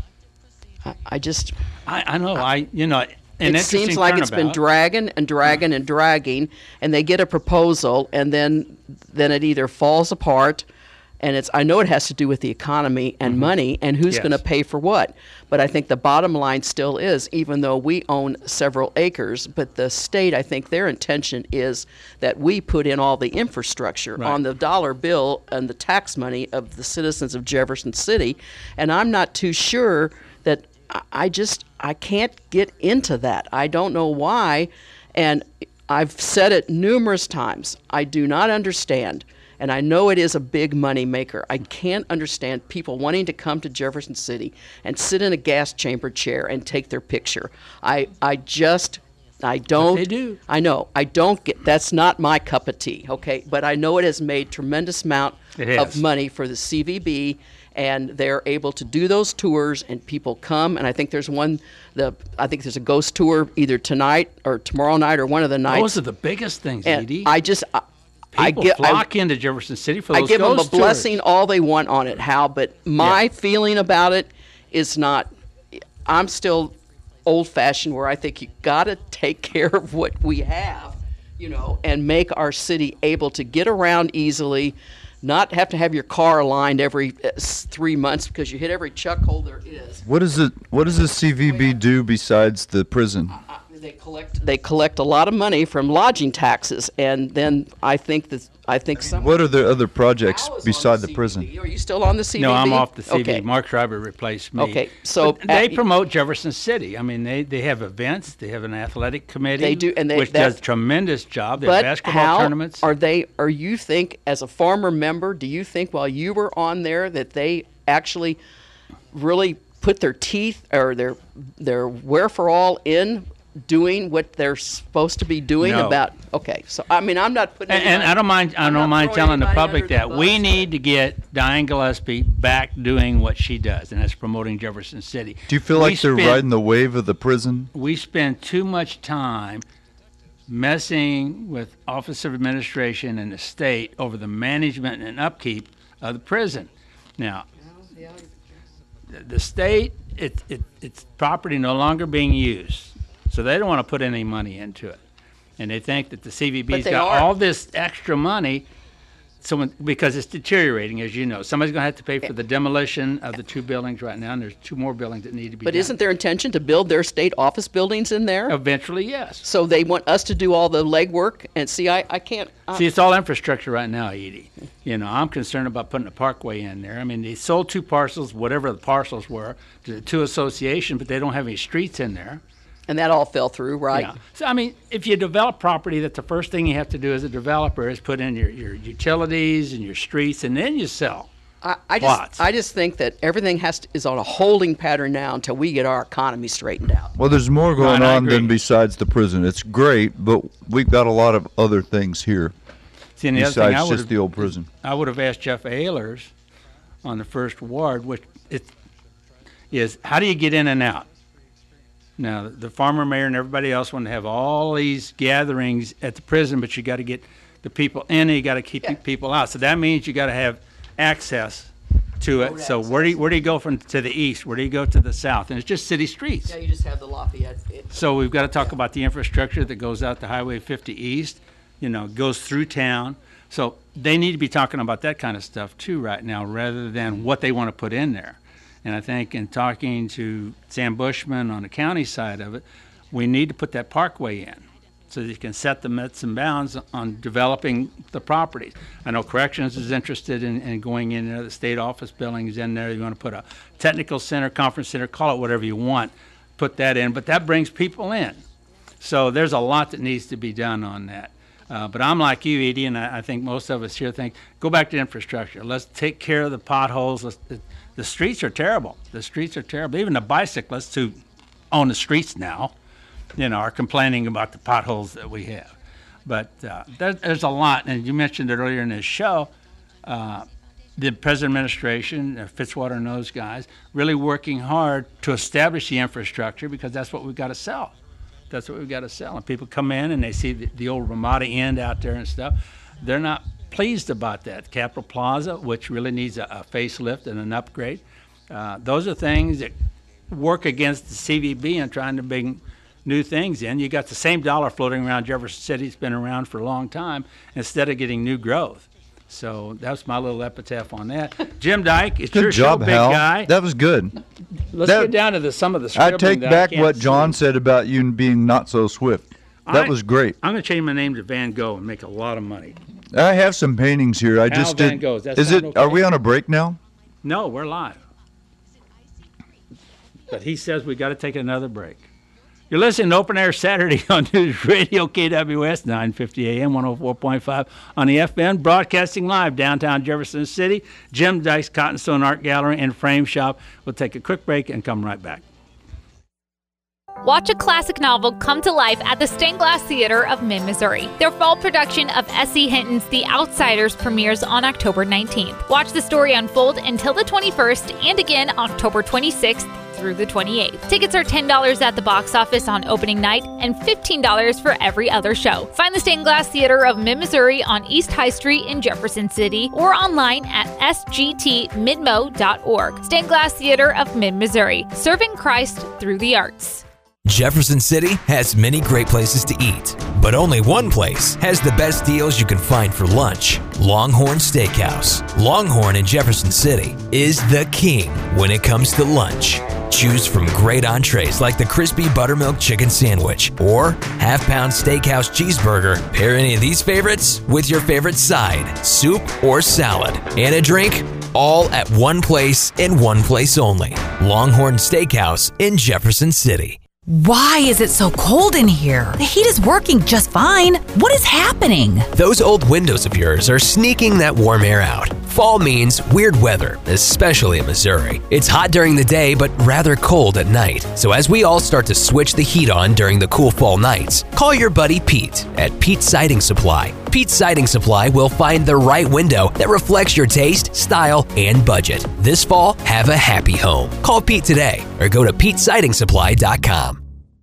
S3: I know. An
S15: it seems like it's been dragging and dragging and dragging, and they get a proposal, and then it either falls apart, and I know it has to do with the economy and money, and who's going to pay for what. But I think the bottom line still is, even though we own several acres, but the state, I think their intention is that we put in all the infrastructure on the dollar bill and the tax money of the citizens of Jefferson City, and I'm not too sure that I can't get into that. I don't know why, and I've said it numerous times. I do not understand, and I know it is a big money maker. I can't understand people wanting to come to Jefferson City and sit in a gas chamber chair and take their picture. I don't.
S3: But they do.
S15: I know. I don't get. That's not my cup of tea. Okay, but I know it has made tremendous amount of money for the CVB. And they're able to do those tours, and people come. And I think there's I think there's a ghost tour either tonight or tomorrow night or one of the nights.
S3: Those are the biggest things,
S15: and
S3: Edie.
S15: People
S3: flock into Jefferson City for those
S15: ghost tours. I give them a blessing
S3: tours.
S15: all they want on it, Hal. But my feeling about it is not. I'm still old-fashioned, where I think you got to take care of what we have, and make our city able to get around easily. Not have to have your car aligned every 3 months because you hit every chuck hole there is.
S4: What does the CVB do besides the prison?
S15: They collect a lot of money from lodging taxes, and then I think some.
S4: What are the other projects beside the prison?
S15: Are you still on the CVB?
S3: No, I'm off the CVB.
S15: Okay.
S3: Mark Schreiber replaced me.
S15: Okay, so
S3: but they promote Jefferson City. I mean, they have events. They have an athletic committee.
S15: They do, and
S3: which does a tremendous job. They have basketball tournaments.
S15: Are you think, as a former member, do you think while you were on there that they actually really put their teeth or their wherefore in doing what they're supposed to be doing?
S3: No.
S15: So I mean, I'm not putting
S3: and I don't mind telling the public that we need to get Diane Gillespie back doing what she does, and that's promoting Jefferson City.
S4: Do you feel like they're riding the wave of the prison?
S3: We spend too much time messing with Office of Administration and the state over the management and upkeep of the prison. Now, the state, its property no longer being used. So they don't want to put any money into it. And they think that the CVB's got all this extra money because it's deteriorating, as you know. Somebody's going to have to pay for the demolition of the 2 buildings right now, and there's 2 more buildings that need to be done.
S15: But isn't their intention to build their state office buildings in there?
S3: Eventually, yes.
S15: So they want us to do all the legwork, and see, I can't.
S3: See, it's all infrastructure right now, Edie. I'm concerned about putting a parkway in there. I mean, they sold 2 parcels, whatever the parcels were, to the 2 associations, but they don't have any streets in there.
S15: And that all fell through, right?
S3: Yeah. So, I mean, if you develop property, that the first thing you have to do as a developer is put in your utilities and your streets, and then you sell plots.
S15: I just think that everything is on a holding pattern now until we get our economy straightened out.
S4: Well, there's more going on than besides the prison. It's great, but we've got a lot of other things here besides just the old prison.
S3: I would have asked Jeff Ehlers on the First Ward, which is how do you get in and out? Now, the former mayor and everybody else want to have all these gatherings at the prison, but you got to get the people in, and you got to keep people out. So that means you got to have access to it. So where do you go to the east? Where do you go to the south? And it's just city streets.
S15: Yeah, you just have the Lafayette.
S3: So we've got to talk about the infrastructure that goes out to Highway 50 East, goes through town. So they need to be talking about that kind of stuff too right now, rather than what they want to put in there. And I think in talking to Sam Bushman on the county side of it, we need to put that parkway in so that you can set the metes and bounds on developing the properties. I know Corrections is interested in going in there. The state office building's in there. You want to put a technical center, conference center, call it whatever you want, put that in. But that brings people in. So there's a lot that needs to be done on that. But I'm like you, Edie, and I think most of us here think, go back to infrastructure. Let's take care of the potholes. The streets are terrible. The streets are terrible. Even the bicyclists who own the streets now, are complaining about the potholes that we have. But there's a lot, and you mentioned it earlier in this show, the present administration, Fitzwater and those guys, really working hard to establish the infrastructure because that's what we've got to sell. That's what we've got to sell. And people come in and they see the old Ramada Inn out there and stuff. They're not pleased about that. Capitol Plaza, which really needs a facelift and an upgrade. Those are things that work against the CVB and trying to bring new things in. You got the same dollar floating around Jefferson City. It's been around for a long time instead of getting new growth. So that's my little epitaph on that. Jim Dyke, it's
S4: good
S3: your
S4: job,
S3: show, big
S4: Hal.
S3: guy.
S4: That was good.
S3: Let's get down to some of the scribbling.
S4: I take back what John said about you being not so swift. That was great.
S3: I'm going to change my name to Van Gogh and make a lot of money.
S4: I have some paintings here. I just
S3: Van
S4: did.
S3: Gogh's. That
S4: Is
S3: sound
S4: it?
S3: okay?
S4: Are we on a break now?
S3: No, we're live. But he says we got to take another break. You're listening to Open Air Saturday on News Radio KWS 950 AM 104.5 on the FM, broadcasting live downtown Jefferson City. Jim Dyke's Cotton Stone Art Gallery and Frame Shop. We'll take a quick break and come right back.
S1: Watch a classic novel come to life at the Stained Glass Theater of Mid-Missouri. Their fall production of S.E. Hinton's The Outsiders premieres on October 19th. Watch the story unfold until the 21st and again October 26th through the 28th. Tickets are $10 at the box office on opening night and $15 for every other show. Find the Stained Glass Theater of Mid-Missouri on East High Street in Jefferson City or online at sgtmidmo.org. Stained Glass Theater of Mid-Missouri, serving Christ through the arts.
S8: Jefferson City has many great places to eat, but only one place has the best deals you can find for lunch. Longhorn Steakhouse. Longhorn in Jefferson City is the king when it comes to lunch. Choose from great entrees like the crispy buttermilk chicken sandwich or half-pound steakhouse cheeseburger. Pair any of these favorites with your favorite side, soup, or salad, and a drink, all at one place and one place only. Longhorn Steakhouse in Jefferson City.
S5: Why is it so cold in here? The heat is working just fine. What is happening?
S8: Those old windows of yours are sneaking that warm air out. Fall means weird weather, especially in Missouri. It's hot during the day, but rather cold at night. So as we all start to switch the heat on during the cool fall nights, call your buddy Pete at Pete Siding Supply. Pete Siding Supply will find the right window that reflects your taste, style, and budget. This fall, have a happy home. Call Pete today or go to PeteSidingSupply.com.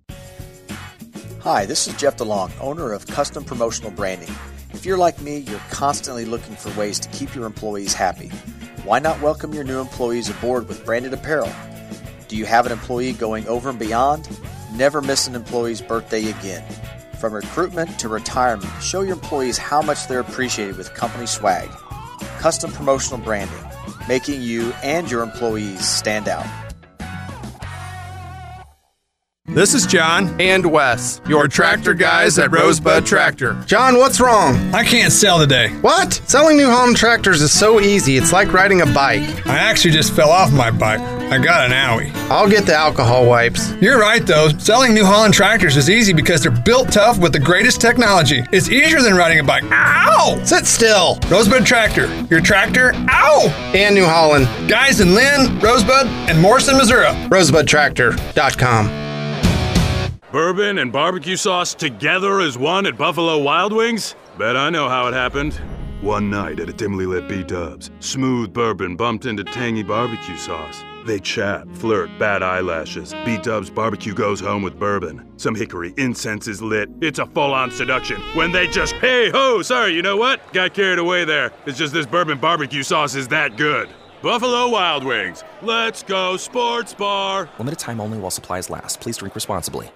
S7: Hi, this is Jeff DeLong, owner of Custom Promotional Branding. If you're like me, you're constantly looking for ways to keep your employees happy. Why not welcome your new employees aboard with branded apparel? Do you have an employee going over and beyond? Never miss an employee's birthday again. From recruitment to retirement, show your employees how much they're appreciated with company swag. Custom Promotional Branding, making you and your employees stand out.
S24: This is John and Wes, your tractor guys at Rosebud Tractor.
S25: John, what's wrong?
S24: I can't sell today.
S25: What? Selling New Holland tractors is so easy. It's like riding a bike.
S24: I actually just fell off my bike. I got an owie.
S25: I'll get the alcohol wipes.
S24: You're right, though. Selling New Holland tractors is easy because they're built tough with the greatest technology. It's easier than riding a bike. Ow!
S25: Sit still.
S24: Rosebud Tractor. Your tractor. Ow!
S25: And New Holland.
S24: Guys in Lynn, Rosebud, and Morrison, Missouri.
S25: RosebudTractor.com.
S26: Bourbon and barbecue sauce together as one at Buffalo Wild Wings? Bet I know how it happened. One night at a dimly lit B-Dubs, smooth bourbon bumped into tangy barbecue sauce. They chat, flirt, bat eyelashes. B-dubs barbecue goes home with bourbon. Some hickory incense is lit. It's a full-on seduction. When they just, hey, ho, sorry, you know what? Got carried away there. It's just this bourbon barbecue sauce is that good. Buffalo Wild Wings. Let's go sports bar.
S9: Limited time only while supplies last. Please drink responsibly.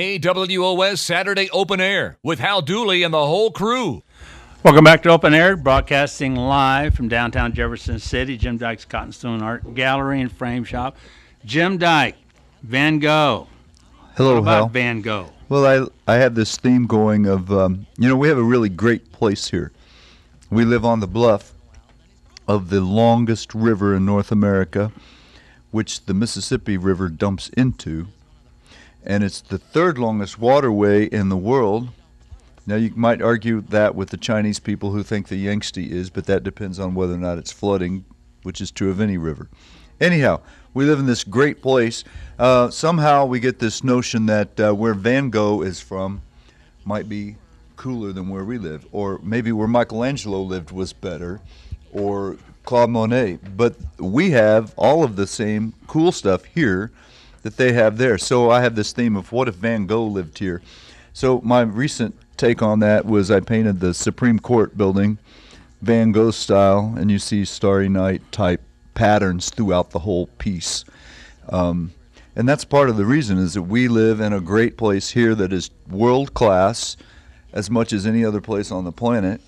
S2: KWOS Saturday Open Air with Hal Dooley and the whole crew.
S3: Welcome back to Open Air, broadcasting live from downtown Jefferson City, Jim Dyke's Cotton Stone Art Gallery and Frame Shop. Jim Dyke, Van Gogh.
S4: Hello,
S3: what about
S4: Hal.
S3: Van Gogh?
S4: Well, I have this theme going of, we have a really great place here. We live on the bluff of the longest river in North America, which the Mississippi River dumps into, and it's the third longest waterway in the world. Now, you might argue that with the Chinese people who think the Yangtze is, but that depends on whether or not it's flooding, which is true of any river. Anyhow, we live in this great place. Somehow we get this notion that where Van Gogh is from might be cooler than where we live, or maybe where Michelangelo lived was better, or Claude Monet. But we have all of the same cool stuff here that they have there. So I have this theme of what if Van Gogh lived here? So my recent take on that was I painted the Supreme Court building Van Gogh style, and you see Starry Night type patterns throughout the whole piece. And that's part of the reason is that we live in a great place here that is world class as much as any other place on the planet.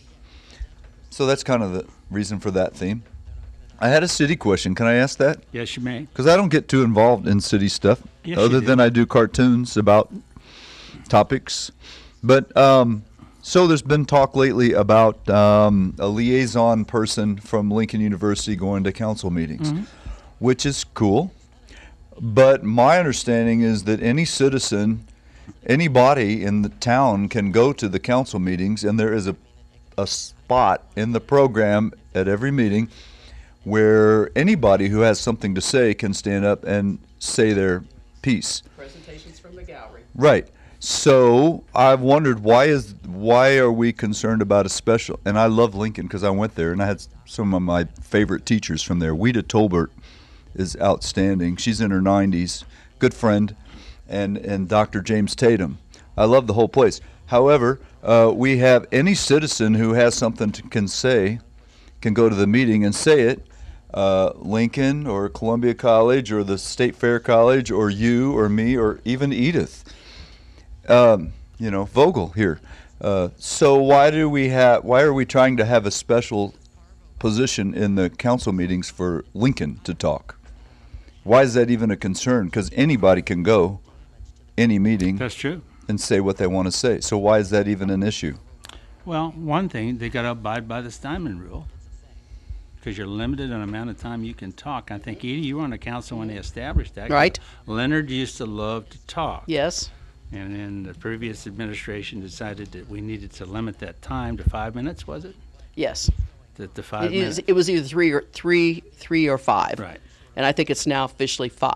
S4: So that's kind of the reason for that theme. I had a city question. Can I ask that?
S3: Yes, you may.
S4: Because I don't get too involved in city stuff,
S3: Yes,
S4: other
S3: you do.
S4: than I do cartoons about topics. But so there's been talk lately about a liaison person from Lincoln University going to council meetings, which is cool. But my understanding is that any citizen, anybody in the town can go to the council meetings, and there is a spot in the program at every meeting where anybody who has something to say can stand up and say their piece.
S15: Presentations from the gallery.
S4: Right. So I've wondered why are we concerned about a special? And I love Lincoln because I went there and I had some of my favorite teachers from there. Weta Tolbert is outstanding. She's in her 90s, good friend, and Dr. James Tatum. I love the whole place. However, we have any citizen who has something can say can go to the meeting and say it. Lincoln or Columbia College or the State Fair College or you or me or even Edith. Vogel here. So why are we trying to have a special position in the council meetings for Lincoln to talk? Why is that even a concern? Because anybody can go any meeting.
S3: That's true.
S4: And say what they want to say. So why is that even an issue?
S3: Well, one thing, they got to abide by the Steinman rule because you're limited on the amount of time you can talk. I think, Edie, you were on the council when they established that.
S15: Right.
S3: Leonard used to love to talk.
S15: Yes.
S3: And then the previous administration decided that we needed to limit that time to 5 minutes, was it?
S15: Yes.
S3: The 5 minutes.
S15: It was either three or five.
S3: Right.
S15: And I think it's now officially 5.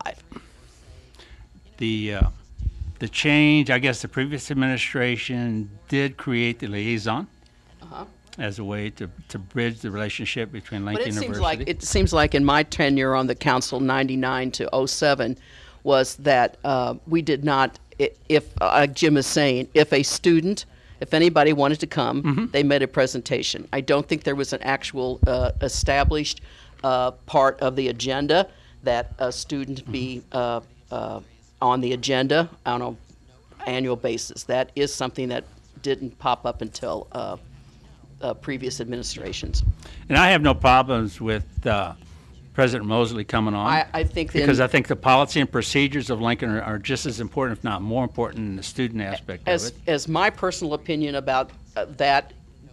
S3: The change, I guess the previous administration did create the liaison as a way to bridge the relationship between Lincoln University.
S15: It seems like in my tenure on the council, 99 to 07, was that we did not, if Jim is saying, if anybody wanted to come, they made a presentation. I don't think there was an actual established part of the agenda that a student be on the agenda on an annual basis. That is something that didn't pop up until previous administrations.
S3: And I have no problems with President Mosley coming on.
S15: I think
S3: because I think the policy and procedures of Lincoln are just as important, if not more important, than the student aspect of it.
S15: As my personal opinion about that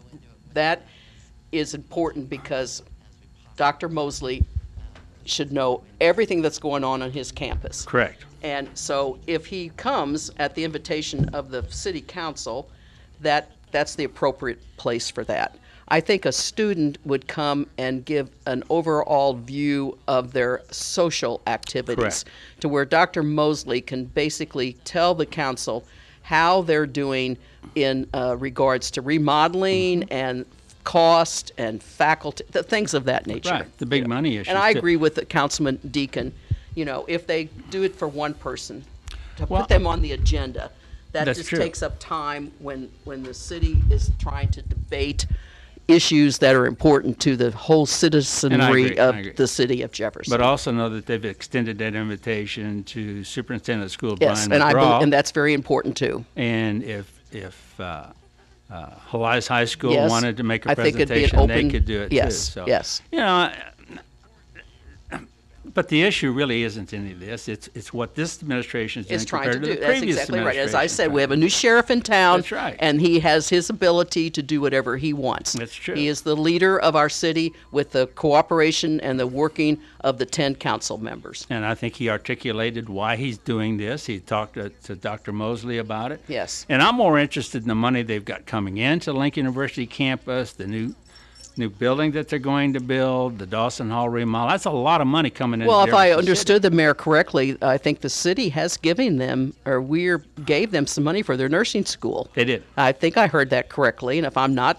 S15: is important because Dr. Mosley should know everything that's going on his campus.
S3: Correct.
S15: And so if he comes at the invitation of the city council, that's the appropriate place for that. I think a student would come and give an overall view of their social activities.
S3: Correct.
S15: To where Dr. Mosley can basically tell the council how they're doing in regards to remodeling and cost and faculty, things of that nature.
S3: Right, the big money issues.
S15: And I agree with Councilman Deacon. if they do it for one person, to put them on the agenda, that just takes up time when the city is trying to debate issues that are important to the whole citizenry of the city of Jefferson.
S3: But also know that they've extended that invitation to Superintendent of Schools
S15: Brian
S3: McGraw.
S15: And that's very important too.
S3: And if Helias High School wanted to make a presentation,
S15: think it'd be
S3: they could do it too. So, but the issue really isn't any of this. It's what this administration is doing
S15: trying to do.
S3: The
S15: That's
S3: previous
S15: exactly right. As I said,
S3: administration.
S15: we have a new sheriff in town,
S3: That's right.
S15: and he has his ability to do whatever he wants.
S3: That's true.
S15: He is the leader of our city with the cooperation and the working of the 10 council members.
S3: And I think he articulated why he's doing this. He talked to Dr. Mosley about it.
S15: Yes.
S3: And I'm more interested in the money they've got coming into Lincoln University campus, the new building that they're going to build, the Dawson Hall remodel. That's a lot of money coming in.
S15: Well, if I understood the mayor correctly, I think the city has given them, or gave them some money for their nursing school.
S3: They did.
S15: I think I heard that correctly, and if I'm not,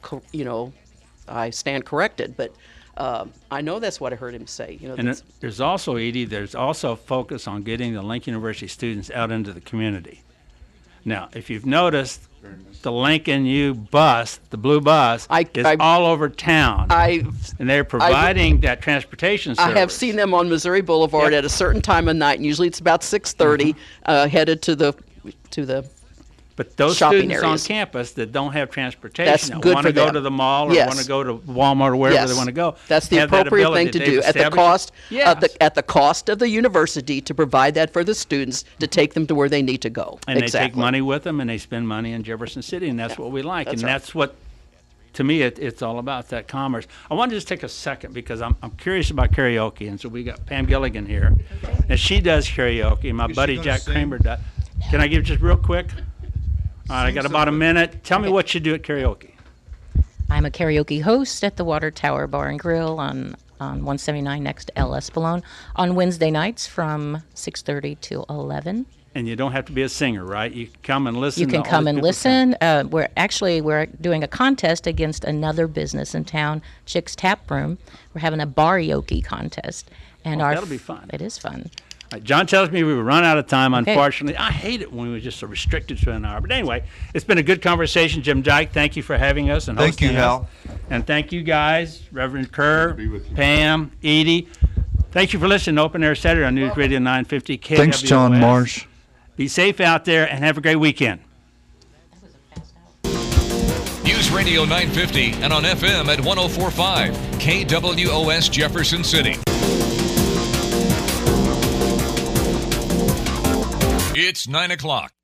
S15: I stand corrected. But I know that's what I heard him say.
S3: And there's also, Edie, there's also a focus on getting the Lincoln University students out into the community. Now, if you've noticed, the Lincoln U bus, the blue bus, is all over town. And they're providing that transportation service.
S15: I have seen them on Missouri Boulevard at a certain time of night, and usually it's about 6:30, headed to the
S3: But those
S15: shopping
S3: students
S15: areas.
S3: on campus that don't have transportation,
S15: That's
S3: that
S15: good
S3: want
S15: for
S3: to go
S15: them.
S3: to the mall or
S15: Yes.
S3: want to go to Walmart or wherever
S15: Yes.
S3: they want to go.
S15: That's the
S3: have that
S15: appropriate
S3: ability.
S15: thing to
S3: They've
S15: do at the
S3: established-
S15: cost
S3: Yes.
S15: at the cost of the university to provide that for the students to take them to where they need to go.
S3: And
S15: exactly.
S3: they take money with them, and they spend money in Jefferson City, and that's what we like.
S15: That's
S3: And
S15: right.
S3: that's what, to me, it's all about, that commerce. I want to just take a second because I'm curious about karaoke, and so we got Pam Gilligan here, and she does karaoke. My buddy Jack Kramer does. Can I give just real quick? All right, I got about a minute. Tell me what you do at karaoke.
S17: I'm a karaoke host at the Water Tower Bar and Grill on 179 next to El Espolón on Wednesday nights from 6:30 to 11.
S3: And you don't have to be a singer, right? You can come and listen.
S17: You can
S3: to all
S17: come
S3: these
S17: and
S3: people
S17: listen. We're doing a contest against another business in town, Chick's Tap Room. We're having a barioke contest, and
S3: that'll be fun.
S17: It is fun.
S3: All right, John tells me we've run out of time,
S17: Okay.
S3: unfortunately. I hate it when we're just so restricted to an hour. But anyway, it's been a good conversation. Jim Dyke, thank you for having us and
S4: Thank you,
S3: hosting us.
S4: Hal.
S3: And thank you guys, Reverend Kerr, Pam, Edie. Thank you for listening to Open Air Saturday on News Radio 950 KWOS.
S4: Thanks, John Marsh.
S3: Be safe out there and have a great weekend.
S2: News Radio 950 and on FM at 104.5 KWOS Jefferson City. It's 9 o'clock.